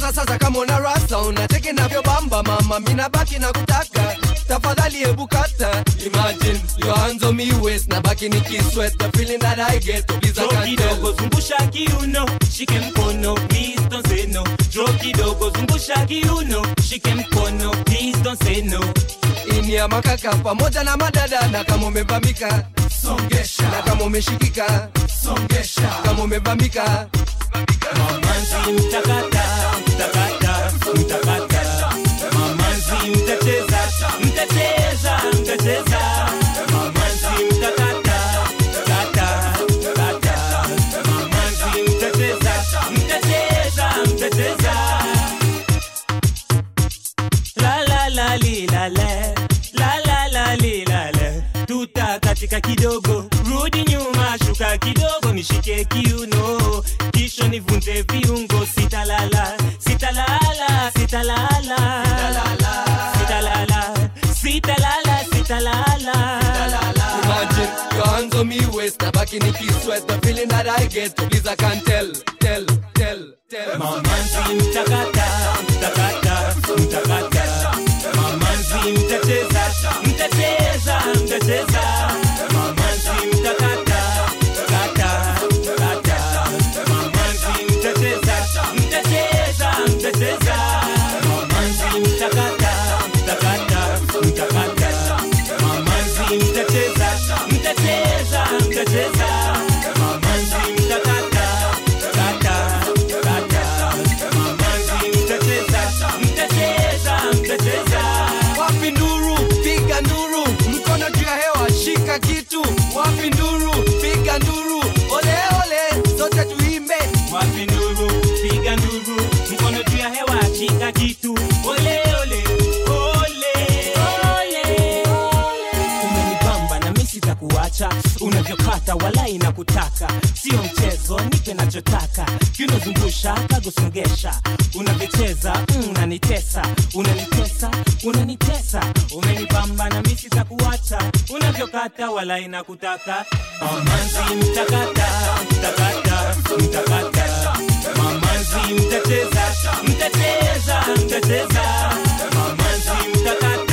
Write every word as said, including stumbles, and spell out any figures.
Sasa sasa kama una rasa unateke navyo bamba mama mina baki na kutaka tafadhali hebu kata. Imagine your hands on me waist na baki nikisweat the feeling that I get to please I can't tell. Kidogo zungusha kiuno shike mkono please don't say no. Drop kidogo zungusha kiuno shike mkono please don't say no. Ini ya makaka pamoja na madada na kama umebambika songesha na kama umeshikika songesha kama umebambika. Mamanzi mtakata mtakata mtakata mamanzi mtacheza mtacheza mtacheza mamanzi mtakata kata kata mamanzi mtacheza mtacheza mtacheza la la la li la la la la la li la la tuta katika kidogo rudi nyuma shuka kidogo nishike kiuno kisha nivunje viungo sitalala sitalala sitalala sitalala sitalala sitalala. Imagine your hands on me waist na baki nikisweat the feeling that I get to please I can't tell tell tell tell. Mamanzi mtakata mtakata mtakata mamanzi mtacheza mtacheza mtacheza mamanzi mtakata kata kata mamanzi mtacheza mtacheza mtacheza mamanzi mtakata mtakata mtakata mamanzi mtacheza mtacheza mtacheza mamanzi mtakata kata kata mamanzi mtacheza mtacheza mtacheza. Wapi nduru piga nduru mkono juu ya hewa shika kitu. Wapi nduru piga nduru ole ole zote tuimbe. Wapi nduru piga nduru mkono juu ya hewa shika kitu ole ole ole ole. Umenibamba na mimi sitakuacha unavyokata wala inakutaka sio mchezo nipe nachotaka kinozungusha kagusongesha unavyocheza mm, unanitesa unanitesa unanitesa umenibamba na mimi sitakuacha unavyokata wala inakutaka mamanzi mtakata mtakata mtakata mamanzi mtacheza mtacheza mtacheza mamanzi mtakata